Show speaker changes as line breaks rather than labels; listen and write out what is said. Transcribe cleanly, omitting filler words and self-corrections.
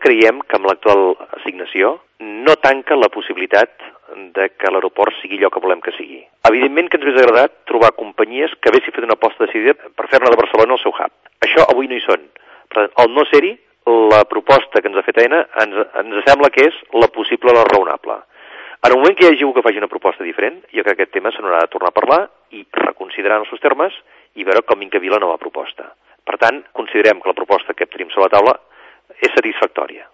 creiem que amb l'actual assignació no tanca la possibilitat de que l'aeroport sigui allò que volem que sigui. Evidentment que ens hauria agradat trobar companyies que haguessin fet una aposta decidida per fer-ne de Barcelona el seu hub. Això avui no hi són. Per tant, al no ser-hi, la proposta que ens ha fet Aena ens sembla que és la possible, la raonable. En el moment que hi hagi algú que faci una proposta diferent, jo crec que aquest tema se n'haurà de tornar a parlar i reconsiderar els seus termes i veure com encabila la nova proposta. Per tant, considerem que la proposta que tenim sobre la taula és satisfactòria.